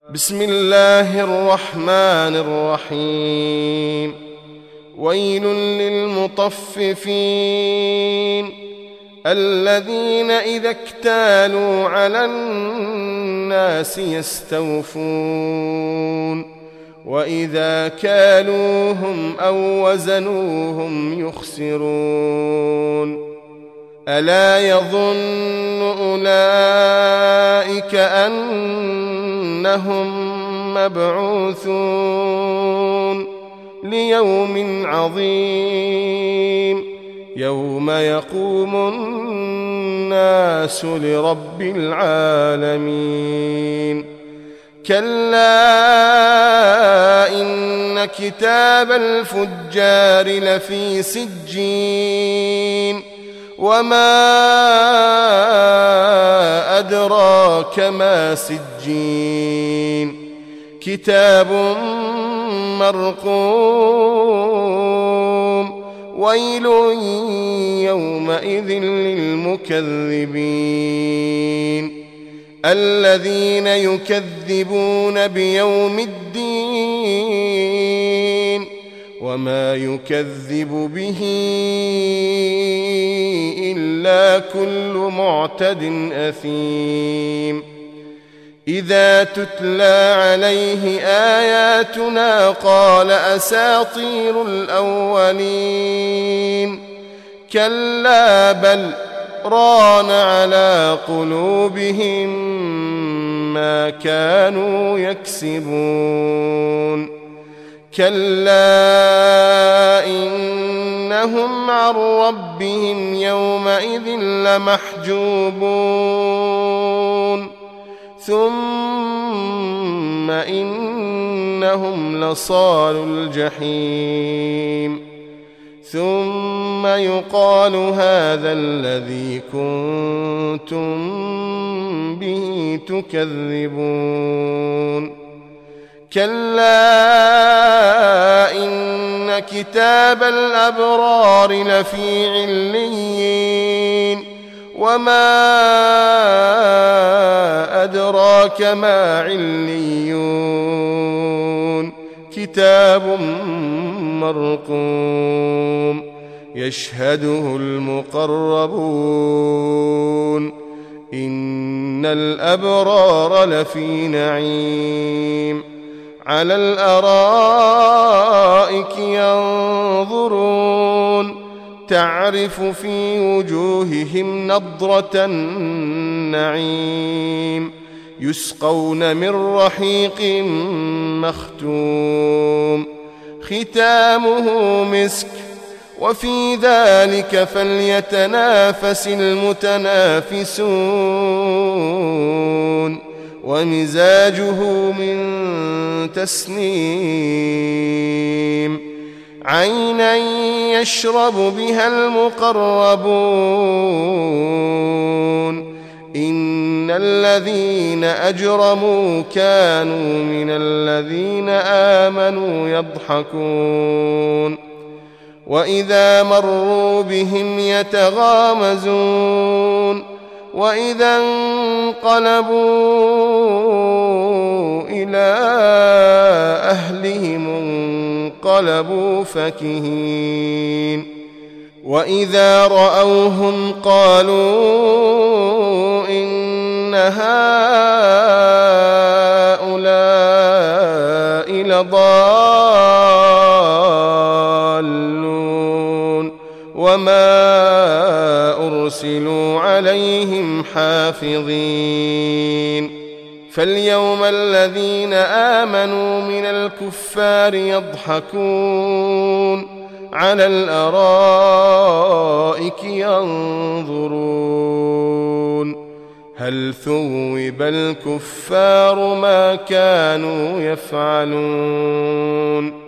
بسم الله الرحمن الرحيم. ويل للمطففين الذين إذا اكتالوا على الناس يستوفون وإذا كالوهم أو وزنوهم يخسرون. ألا يظن أولئك أنهم مبعوثون ليوم عظيم يوم يقوم الناس لرب العالمين. كلا إن كتاب الفجار لفي سجين وما أدراك ما سجين كتاب مرقوم ويل يومئذ للمكذبين الذين يكذبون بيوم الدين وما يكذب به إلا كل معتد أثيم. إذا تتلى عليه آياتنا قال أساطير الأولين كلا بل ران على قلوبهم ما كانوا يكسبون. كلا إنهم عن ربهم يومئذ لمحجوبون ثم إنهم لصالو الجحيم ثم يقال هذا الذي كنتم به تكذبون. كلا إن كتاب الأبرار لفي عليين وما أدراك ما عليون كتاب مرقوم يشهده المقربون إن الأبرار لفي نعيم على الأرائك ينظرون تعرف في وجوههم نضرة النعيم يسقون من رحيق مختوم ختامه مسك وفي ذلك فليتنافس المتنافسون ومزاجه من تسنيم عينا يشرب بها المقربون إن الذين أجرموا كانوا من الذين آمنوا يضحكون وإذا مروا بهم يتغامزون وإذا انقلبوا إلى أهلهم انقلبوا فكهين وإذا رأوهم قالوا إن هؤلاء لضالون وما أرسلوا عليهم حافظين. فاليوم الذين آمنوا من الكفار يضحكون على الأرائك ينظرون هل ثوب الكفار ما كانوا يفعلون.